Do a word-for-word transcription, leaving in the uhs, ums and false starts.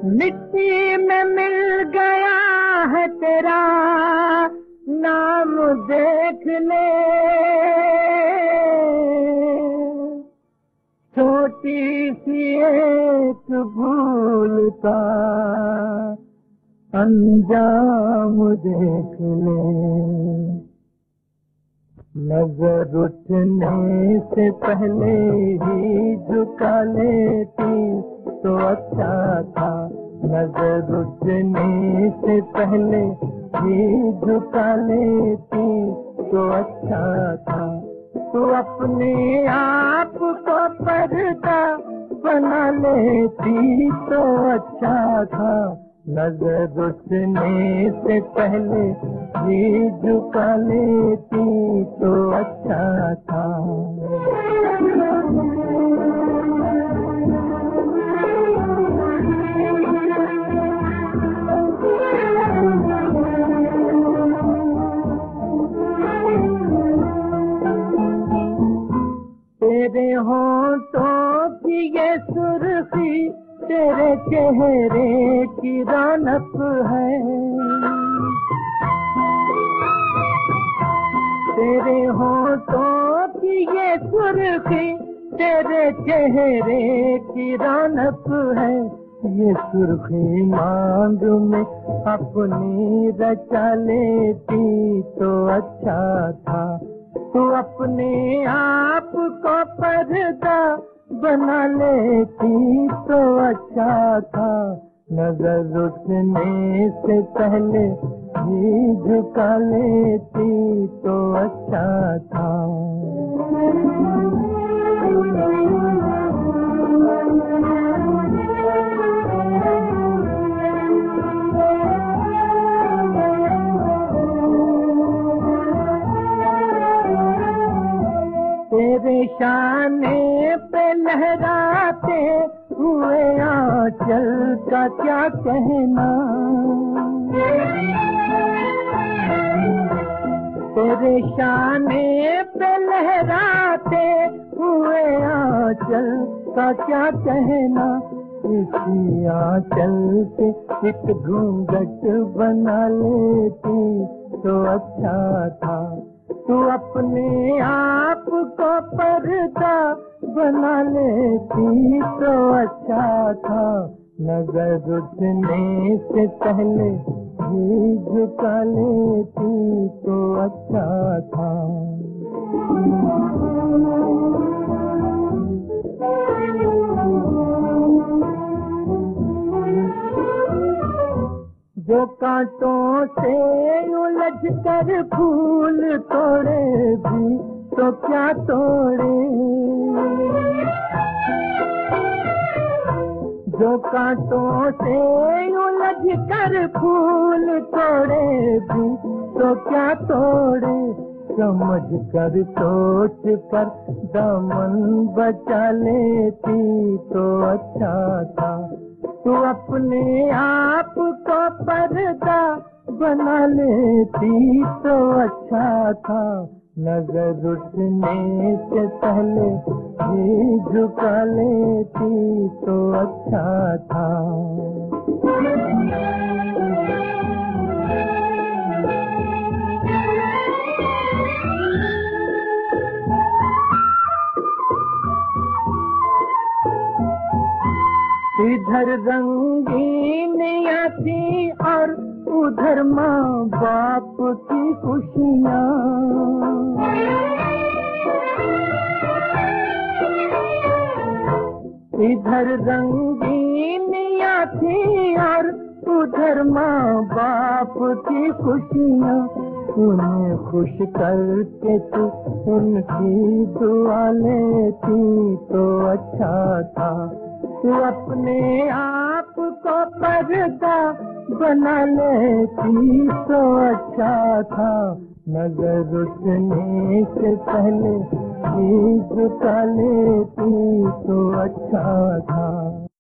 मिट्टी में मिल गया है तेरा नाम देख ले, छोटी सी एक भूल का अंजाम देख ले। नजर उठने से पहले ही झुका लेती तो अच्छा था, नजर उठने से पहले ही झुका लेती तो अच्छा था। तू अपने आप को पर्दा बना लेती तो अच्छा था, नजर उठने से पहले ही झुका लेती तो अच्छा था। तेरे होंठों की ये सुर्खी तेरे चेहरे की रौनक है, तेरे होंठों की ये सुर्खी तेरे चेहरे की रौनक है। ये सुर्खी मांग में अपनी रचा लेती तो अच्छा था, तू अपने आप को पर्दा बना लेती तो अच्छा था, नजर उठने से पहले ही झुका लेती तो अच्छा था। तेरे शाने पे लहराते हुए आंचल का क्या कहना, तेरे शाने पे लहराते हुए आंचल का क्या कहना। इसी आंचल से एक घूंघट बना लेती तो अच्छा था, तू अपने आप को पर्दा बना लेती तो अच्छा था, नजर उठने से पहले ही झुका लेती तो अच्छा था। जो कांटों से उलझ कर फूल तोड़े भी तो क्या तोड़े, जो कांटों से उलझ कर फूल तोड़े भी तो क्या तोड़े। समझ कर सोच कर दामन बचा लेती तो अच्छा था, तू अपने आप को पर्दा बना लेती तो अच्छा था, नजर उठने से पहले ही झुका लेती तो अच्छा था। इधर रंगीनियाँ थी और उधर माँ बाप की खुशियाँ, इधर रंगीनियाँ थी और उधर माँ बाप की खुशियाँ। उन्हें खुश करके तू उनकी दुआ लेती तो अच्छा था, तू अपने आप को पर्दा बना लेती तो अच्छा था, नजर उठने से पहले ही झुका लेती तो अच्छा था।